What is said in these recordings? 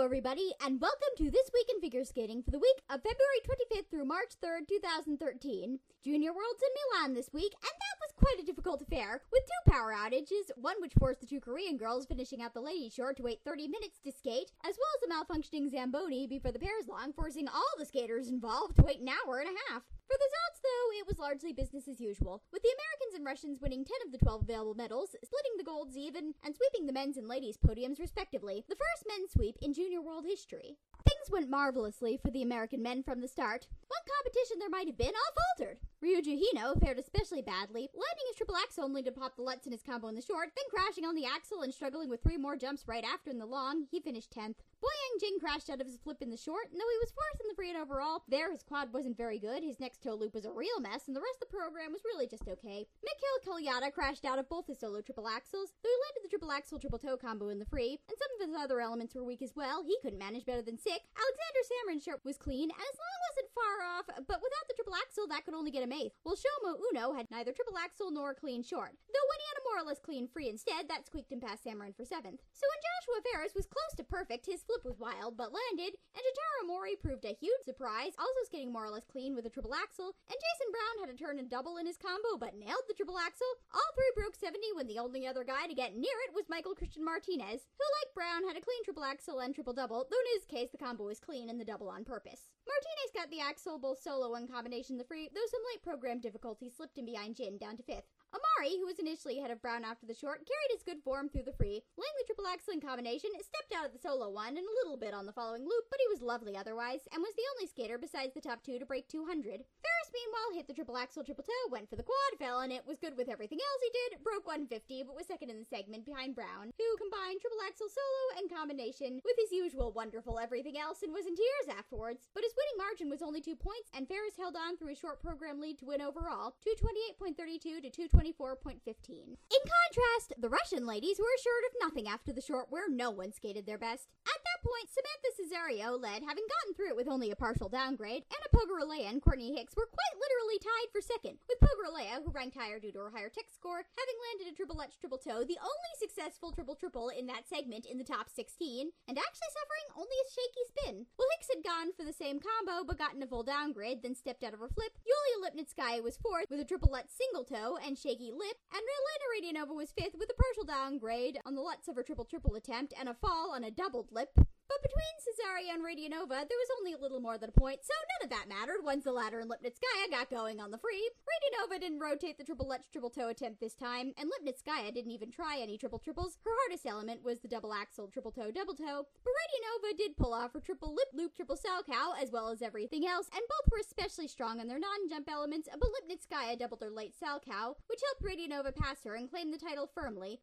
Hello everybody, and welcome to This Week in Figure Skating for the week of February 25th through March 3rd, 2013. Junior Worlds in Milan this week, and that was quite a difficult affair, with two power outages, one which forced the two Korean girls finishing out the ladies' short to wait 30 minutes to skate, as well as a malfunctioning Zamboni before the pairs long, forcing all the skaters involved to wait an hour and a half. For the Zots, though, it was largely business as usual, with the Americans and Russians winning 10 of the 12 available medals, splitting the golds even, and sweeping the men's and ladies' podiums respectively, the first men's sweep in junior world history. Things went marvelously for the American men from the start. One competition there might have been all faltered. Ryuji Hino fared especially badly, landing his triple axel only to pop the Lutz in his combo in the short, then crashing on the axle and struggling with 3 more jumps right after in the long. He finished 10th. Boyang Jing crashed out of his flip in the short, and though he was 4th in the free and overall, his quad wasn't very good, his next toe loop was a real mess, and the rest of the program was really just okay. Mikhail Kalyada crashed out of both his solo triple axels, though he landed the triple axel triple toe combo in the free, and some of his other elements were weak as well. He couldn't manage better than sick. Alexander Samarin's short was clean, and his long wasn't far off, but without the triple axel, that could only get him 8th, while Shomo Uno had neither triple axel nor a clean short, though when he had a more or less clean free instead, that squeaked him past Samarin for 7th. So when Joshua Ferris was close to perfect, his flip was wild, but landed, and Jotaro Mori proved a huge surprise, also skating more or less clean with a triple axel, and Jason Brown had a turn and double in his combo, but nailed the triple axel. All 3 broke 70 when the only other guy to get near it was Michael Christian Martinez, who like Brown had a clean triple axel and triple double, though in his case the combo was clean and the double on purpose. Martinez got the axel both solo and combination in the free, though some late program difficulties slipped him behind Jin down to 5th. Amari, who was initially ahead of Brown after the short, carried his good form through the free, laying the triple axel in combination, stepped out of the solo one and a little bit on the following loop, but he was lovely otherwise, and was the only skater besides the top 2 to break 200. Ferris, meanwhile, hit the triple axel triple toe, went for the quad, fell on it, was good with everything else he did, broke 150, but was second in the segment behind Brown, who combined triple axel solo and combination with his usual wonderful everything else and was in tears afterwards. But his winning margin was only 2 points, and Ferris held on through a short program lead to win overall, 228.32 to 224.15. In contrast, the Russian ladies were assured of nothing after the short, where no one skated their best. At that point, Samantha Cesario led, having gotten through it with only a partial downgrade. Anna Pogarolea and Courtney Hicks were quite literally tied for second, with Pogarolea, who ranked higher due to her higher tech score, having landed a triple Lutz triple toe, the only successful triple in that segment in the top 16, and actually suffering only a shaky spin. Well, Hicks had gone for the same combo, but gotten a full downgrade, then stepped out of her flip. Yulia Lipnitskaya was 4th with a triple Lutz single toe and shaky lip, and Elena Radianova was 5th with a partial downgrade on the Lutz of her triple attempt and a fall on a doubled lip. But between Cesario and Radianova, there was only a little more than a point, so none of that mattered once the latter and Lipnitskaya got going on the free. Radianova didn't rotate the triple Lutz triple toe attempt this time, and Lipnitskaya didn't even try any triples. Her hardest element was the double axel triple toe double toe, but Radianova did pull off her triple lip loop triple salchow as well as everything else, and both were especially strong on their non-jump elements, but Lipnitskaya doubled her late salchow, which helped Radianova pass her and claim the title firmly,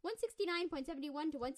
169.71 to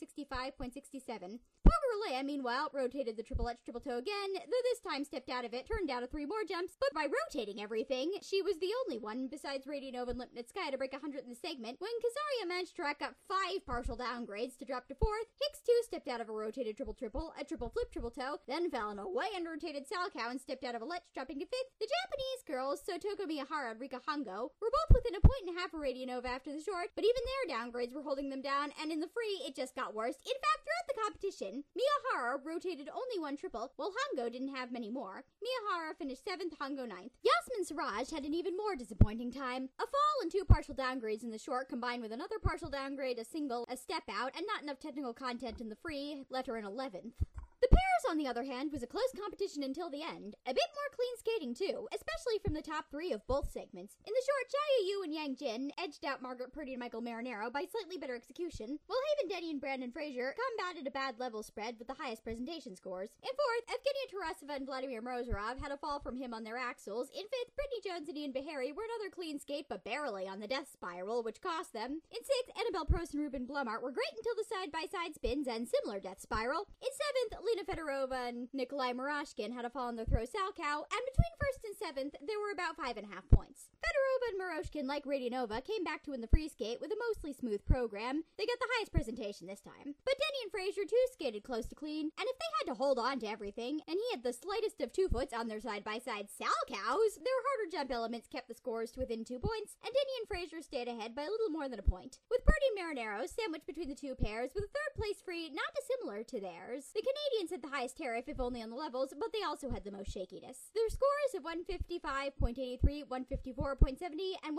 165.67. Pogarolea, meanwhile, rotated the triple Lutz triple toe again, though this time stepped out of it, turned down to 3 more jumps, but by rotating everything, she was the only one besides Radianova and Lipnitskaya to break 100 in the segment. When Kazaria managed to rack up 5 partial downgrades to drop to 4th, Hicks too stepped out of a rotated triple, a triple flip triple toe, then fell on a way unrotated salchow and stepped out of a Lutz, dropping to 5th. The Japanese girls, Sotoko Miyahara and Rika Hongo, were both within a point and a half of Radianova after the short, but even their downgrades were holding them down, and in the free, it just got worse. In fact, throughout the competition, Miyahara rotated only 1 triple, while Hongo didn't have many more. Miyahara finished 7th, Hongo 9th. Yasmin Siraj had an even more disappointing time. A fall and 2 partial downgrades in the short, combined with another partial downgrade, a single, a step out, and not enough technical content in the free, let her in 11th. The pairs, on the other hand, was a close competition until the end. A bit more clean skating, too, especially from the top 3 of both segments. In the short, Jia Yu and Yang Jin edged out Margaret Purdy and Michael Marinero by slightly better execution, while Haven Denny and Brandon Fraser combated a bad level spread with the highest presentation scores. In 4th, Evgenia Tarasova and Vladimir Morozov had a fall from him on their axles. In 5th, Brittany Jones and Ian Behari were another clean skate, but barely on the death spiral, which cost them. In 6th, Annabelle Prost and Ruben Blumart were great until the side-by-side spins and similar death spiral. In 7th, Lena Fedorova and Nikolai Murashkin had a fall on their throw salchow, and between 1st and 7th, there were about 5.5 points. Fedorova and Murashkin, like Radianova, came back to win the free skate with a mostly smooth program. They got the highest presentation this time. But Denny and Fraser too skated close to clean, and if they had to hold on to everything, and he had the slightest of 2 foots on their side-by-side salchows, their harder jump elements kept the scores to within 2 points, and Denny and Fraser stayed ahead by a little more than a point. With Purdy and Marinero sandwiched between the two pairs, with a 3rd place free not dissimilar to theirs, the Canadian Canadians had the highest tariff, if only on the levels, but they also had the most shakiness. Their scores of 155.83, 154.70, and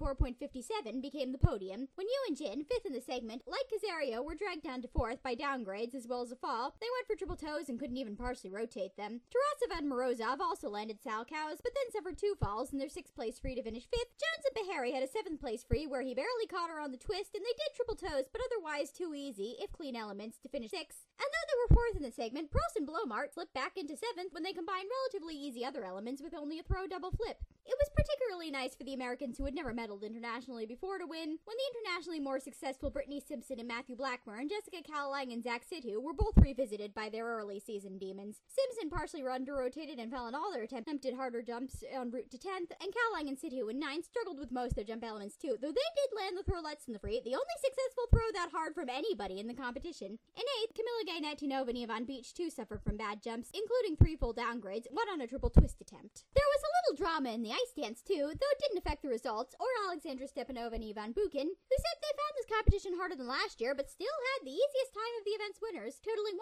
154.57 became the podium. When Yu and Jin, fifth in the segment, like Kazarian, were dragged down to fourth by downgrades as well as a fall, they went for triple toes and couldn't even partially rotate them. Tarasov and Morozov also landed Salchows, but then suffered two falls in their sixth place free to finish fifth. Jones and Beharry had a seventh place free where he barely caught her on the twist, and they did triple toes, but otherwise too easy, if clean elements, to finish sixth. And though they were fourth in the segment, Prost and Blomart slipped back into seventh when they combined relatively easy other elements with only a throw double flip. It was particularly nice for the Americans who had never medaled internationally before to win, when the internationally more successful Brittany Simpson and Matthew Blackburn, Jessica Caroline and Zach Sidhu were both revisited by their early season demons. Simpson partially under-rotated and fell in all their attempted harder jumps en route to 10th, and Caroline and Sidhu in 9th struggled with most of their jump elements too, though they did land the throwlets in the free, the only successful throw that hard from anybody in the competition. In 8th, Camilla Gay-Natinova and Ivan Beach too suffered from bad jumps, including 3 full downgrades, one on a triple twist attempt. There was a little drama in the ice dance too, though it didn't affect the results, or Alexandra Stepanova and Ivan Bukin, who said they found this competition harder than last year, but still had the easiest time of the event's winners, totaling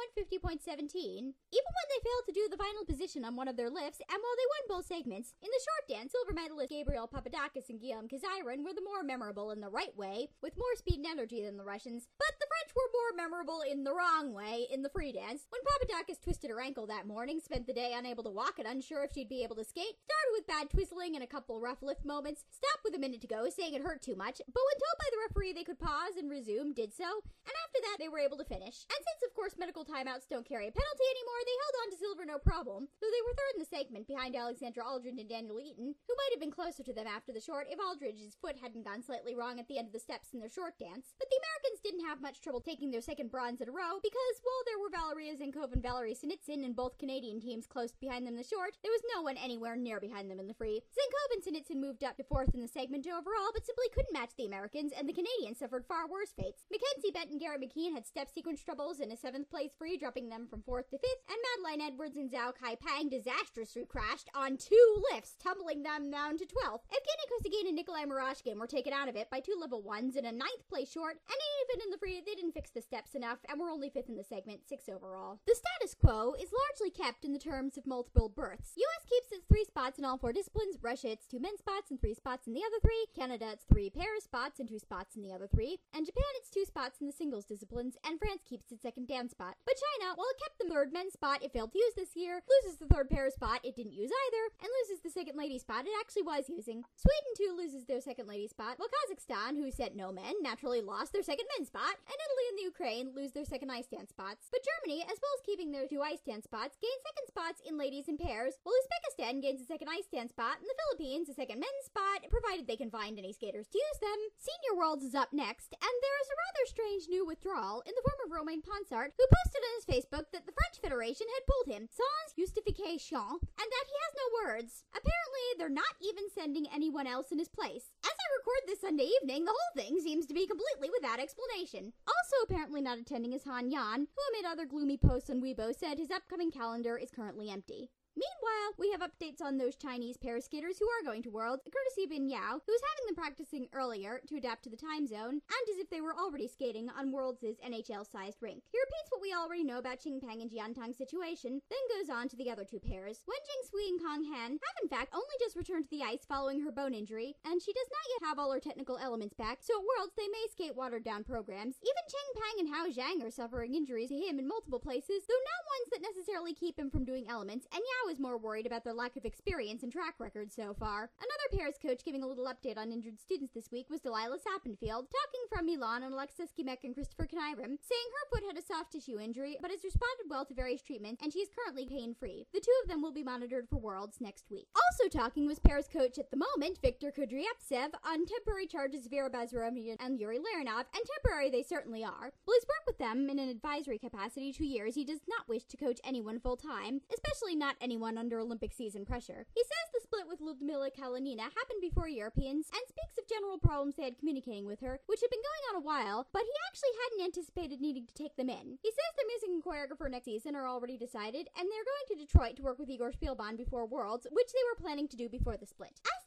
150.17. Even when they failed to do the final position on one of their lifts, and while they won both segments, in the short dance, silver medalist Gabriel Papadakis and Guillaume Kazarian were the more memorable in the right way, with more speed and energy than the Russians, but the French were more memorable in the wrong way in the free dance. When Papadakis twisted her ankle that morning, spent the day unable to walk and unsure if she'd be able to skate, started with bad twizzling and a couple rough lift moments, stopped with a minute to go, saying it hurt too much, but when told by the referee they could pause and resume, did so, and after that they were able to finish. And since of course medical timeouts don't carry a penalty anymore, they held on to silver no problem, though they were third in the segment behind Alexandra Aldridge and Daniel Eaton, who might have been closer to them after the short if Aldridge's foot hadn't gone slightly wrong at the end of the steps in their short dance. But the Americans didn't have much trouble taking their second bronze in a row, because while there were Valeria Zinkova and Valerie Sinitsyn and both Canadian teams close behind them in the short, there was no one anywhere near behind them in the free. Zinkova and Sinitsyn moved up to fourth in the segment overall, but simply couldn't match the Americans, and the Canadians suffered far worse fates. Mackenzie Bent and Garrett McKean had step sequence troubles in a seventh place free, dropping them from fourth to fifth, and Madeline Edwards and Zhao Kai Pang disastrously crashed on 2 lifts, tumbling them down to 12th. Evgeny Kosygin and Nikolai Murashkin were taken out of it by 2 level 1s in a 9th place short, and even in the free, they didn't fix the steps enough, and were only 5th in the segment, 6 overall. The status quo is largely kept in the terms of multiple berths. US keeps its 3 spots in all 4 disciplines, Russia its 2 men's spots and 3 spots in the other 3, Canada its 3 pair spots and 2 spots in the other 3, and Japan its 2 spots in the singles disciplines, and France keeps its second dance spot. But China, while it kept the third men's spot it failed to use this year, loses the third pair spot it didn't use either, and loses the second lady spot it actually was using. Sweden too loses their second lady spot, while Kazakhstan, who sent no men, naturally lost their second men's spot, and Italy and the Ukraine lose their second ice dance spots. But Germany, as well as keeping their 2 ice dance spots, gains second spots in ladies and pairs, while Uzbekistan gains a second ice dance spot, and the Philippines a second men's spot, provided they can find any skaters to use them. Senior Worlds is up next, and there is a rather strange new withdrawal in the form of Romain Ponsard, who posted on his Facebook that the French Federation had pulled him, sans justification, and that he has no words. Apparently, they're not even sending anyone else in his place. As I record this Sunday evening, the whole thing seems to be completely without explanation. Also apparently not attending is Han Yan, who amid other gloomy posts on Weibo said his upcoming calendar is currently empty. Meanwhile, we have updates on those Chinese pair skaters who are going to Worlds, courtesy of Bin Yao, who's having them practicing earlier to adapt to the time zone, and as if they were already skating on Worlds' NHL-sized rink. He repeats what we already know about Qingpeng and Jiantang's situation, then goes on to the other 2 pairs. Wen Jingsui and Kang Han have in fact only just returned to the ice following her bone injury, and she does not yet have all her technical elements back, so at Worlds they may skate watered-down programs. Even Cheng Pang and Hao Zhang are suffering injuries to him in multiple places, though not ones that necessarily keep him from doing elements, and Yao is more worried about their lack of experience and track record so far. Another pairs coach giving a little update on injured students this week was Delilah Sappenfield, talking from Milan on Alexis Kimek and Christopher Knyrim, saying her foot had a soft tissue injury, but has responded well to various treatments, and she is currently pain-free. The 2 of them will be monitored for Worlds next week. Also talking was pairs coach at the moment, Viktor Kudryavtsev, on temporary charges Vera Bazaromyan and Yuri Larionov, and temporary they certainly are. While he's worked with them in an advisory capacity 2 years, he does not wish to coach anyone full-time, especially not anyone under Olympic season pressure. He says the split with Ludmila Kalinina happened before Europeans, and speaks of general problems they had communicating with her, which had been going on a while, but he actually hadn't anticipated needing to take them in. He says their music and choreographer next season are already decided, and they're going to Detroit to work with Igor Spielban before Worlds, which they were planning to do before the split. As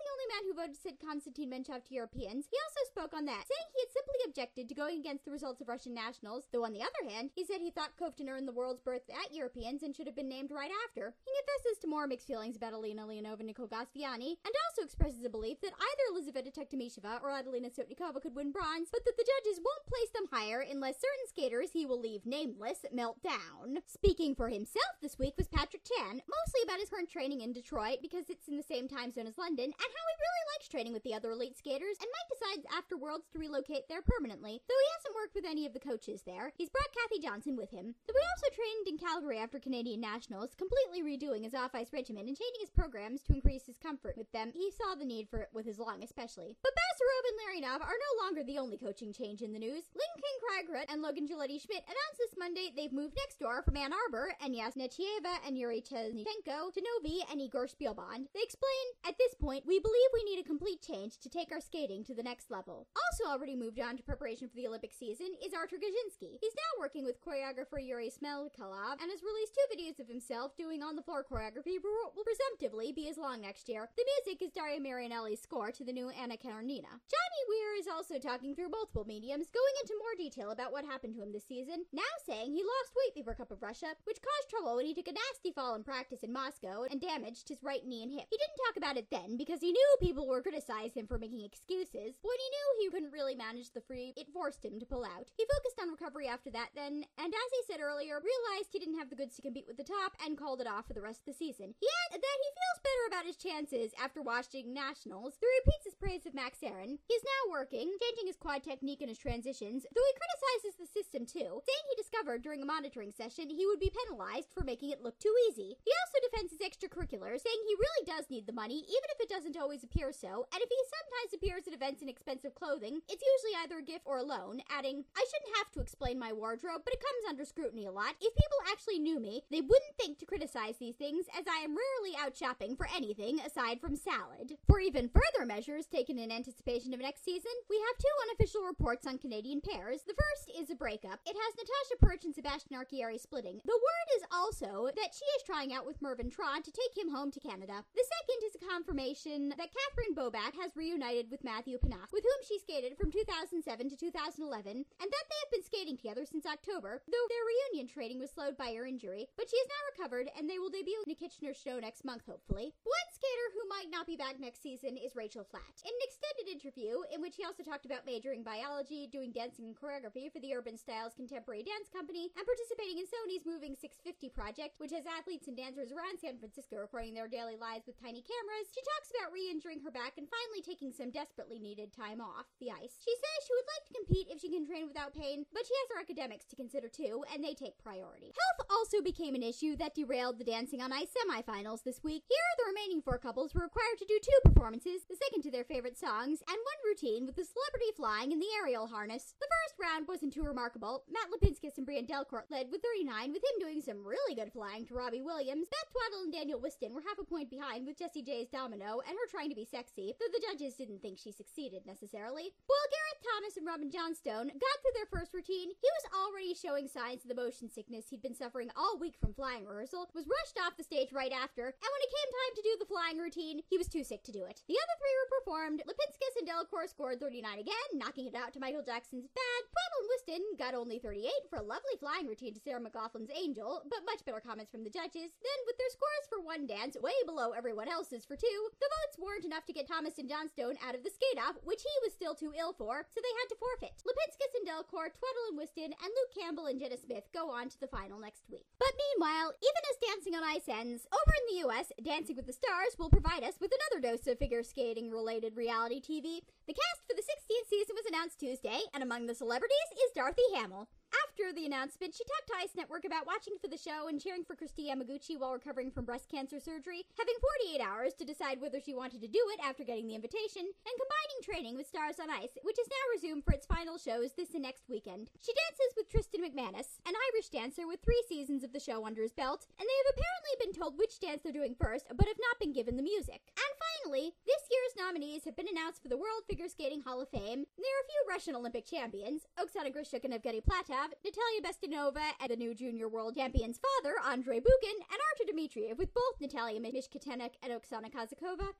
the only man who voted to send Konstantin Menshov to Europeans, he also spoke on that, saying he had simply objected to going against the results of Russian nationals, though on the other hand, he said he thought Kovtun earned the world's berth at Europeans and should have been named right after. He confesses to more mixed feelings about Alina Leonova and Nicole Gostiani, and also expresses a belief that either Elizaveta Tektomisheva or Adelina Sotnikova could win bronze, but that the judges won't place them higher unless certain skaters he will leave nameless melt down. Speaking for himself this week was Patrick Chan, mostly about his current training in Detroit because it's in the same time zone as London, and how he really likes training with the other elite skaters and might decide after Worlds to relocate there permanently, though he hasn't worked with any of the coaches there. He's brought Kathy Johnson with him. Though he also trained in Calgary after Canadian Nationals, completely redoing his off-ice regimen and changing his programs to increase his comfort with them. He saw the need for it with his lung especially. But Basarov and Larionov are no longer the only coaching change in the news. Lincoln Kraigrut and Logan Giletti-Schmidt announced this Monday they've moved next door from Ann Arbor, and Nechieva and Yuri Chesnichenko to Novi and Igor Spielbond. They explain, at this point, we believe we need a complete change to take our skating to the next level. Also already moved on to preparation for the Olympic season is Artur Gajinsky. He's now working with choreographer Yuri Smelkalov and has released 2 videos of himself doing on-the-floor choreography will presumptively be his long next year. The music is Daria Marianelli's score to the new Anna Karenina. Johnny Weir is also talking through multiple mediums, going into more detail about what happened to him this season, now saying he lost weight before Cup of Russia, which caused trouble when he took a nasty fall in practice in Moscow and damaged his right knee and hip. He didn't talk about it then because he knew people were criticizing him for making excuses. When he knew he couldn't really manage the free, it forced him to pull out. He focused on recovery after that then, and as he said earlier, realized he didn't have the goods to compete with the top and called it off for the rest of the season. He added that he feels better about his chances after watching Nationals. He repeats his praise of Max Aaron. He's now working, changing his quad technique and his transitions, though he criticizes the system too, saying he discovered during a monitoring session he would be penalized for making it look too easy. He also defends his extracurriculars, saying he really does need the money, even if it doesn't always appear so, and if he sometimes appears at events in expensive clothing, it's usually either a gift or a loan, adding, I shouldn't have to explain my wardrobe, but it comes under scrutiny a lot. If people actually knew me, they wouldn't think to criticize these things, as I am rarely out shopping for anything aside from salad. For even further measures taken in anticipation of next season, we have 2 unofficial reports on Canadian pairs. The first is a breakup. It has Natasha Perch and Sebastian Archieri splitting. The word is also that she is trying out with Mervyn Tron to take him home to Canada. The second is a confirmation that Catherine Bobak has reunited with Matthew Panas, with whom she skated from 2007 to 2011, and that they have been skating together since October, though their reunion training was slowed by her injury. But she is now recovered, and they will debut in the Kitchener show next month, hopefully. One skater who might not be back next season is Rachel Flatt. In an extended interview, in which he also talked about majoring biology, doing dancing and choreography for the Urban Styles Contemporary Dance Company, and participating in Sony's Moving 650 project, which has athletes and dancers around San Francisco recording their daily lives with tiny cameras, she talks about re-injuring her back and finally taking some desperately needed time off the ice. She says she would like to compete if she can train without pain, but she has her academics to consider too, and they take priority. Health also became an issue that derailed the Dancing on Ice semifinals this week. Here, the remaining 4 couples were required to do 2 performances, the second to their favorite songs, and 1 routine with the celebrity flying in the aerial harness. The first round wasn't too remarkable. Matt Lipinskis and Brian Delcourt led with 39, with him doing some really good flying to Robbie Williams. Beth Twaddle and Daniel Whiston were half a point behind with Jessie J's Domino and her trying to be sexy, though the judges didn't think she succeeded necessarily. While Gareth Thomas and Robin Johnstone got through their first routine, he was already showing signs of the motion sickness he'd been suffering all week from flying rehearsal, was rushed off the stage right after, and when it came time to do the flying routine, he was too sick to do it. The other 3 were performed. Lipinskis and Delcourt scored 39 again, knocking it out to Michael Jackson's Bad. Twaddle and Whiston got only 38 for a lovely flying routine to Sarah McLachlan's Angel, but much better comments from the judges. Then, with their scores for one dance way below everyone else's for 2, the votes weren't enough to get Thomas and Johnstone out of the skate-off, which he was still too ill for, so they had to forfeit. Lipinskis and Delcourt, Twaddle and Whiston, and Luke Campbell and Jenna Smith go on to the final next week. But meanwhile, even as Dancing on Ice ends, over in the US, Dancing with the Stars will provide us with another dose of figure skating-related reality TV. The cast for the 16th season was announced Tuesday, and among the celebrities is Dorothy Hamill. After the announcement, she talked to Ice Network about watching for the show and cheering for Christy Yamaguchi while recovering from breast cancer surgery, having 48 hours to decide whether she wanted to do it after getting the invitation, and combining training with Stars on Ice, which is now resumed for its final shows this and next weekend. She dances with Tristan McManus, an Irish dancer with 3 seasons of the show under his belt, and they have apparently been told which dance they're doing first, but have not been given the music. And finally, this year's nominees have been announced for the World Figure Skating Hall of Fame. There are a few Russian Olympic champions, Oksana Grishuk and Evgeny Platov, Natalia Bestinova and the new junior world champion's father, Andrei Bukin, and Artur Dmitriev, with both Natalia Mishkatenek and Oksana Kazakova, as well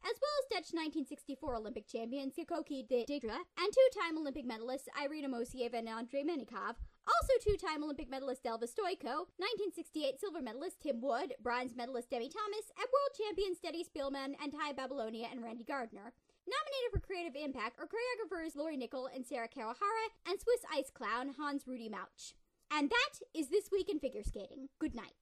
was Dutch 1964 Olympic champions Koki de Degra and two-time Olympic medalists Irina Mosieva and Andrei Menikov. Also two-time Olympic medalist Elva Stoico, 1968 silver medalist Tim Wood, bronze medalist Demi Thomas, and world champions Steady Spielman and Ty Babylonia and Randy Gardner. Nominated for Creative Impact are choreographers Lori Nickel and Sarah Kawahara and Swiss ice clown Hans Rudi Mauch. And that is This Week in Figure Skating. Good night.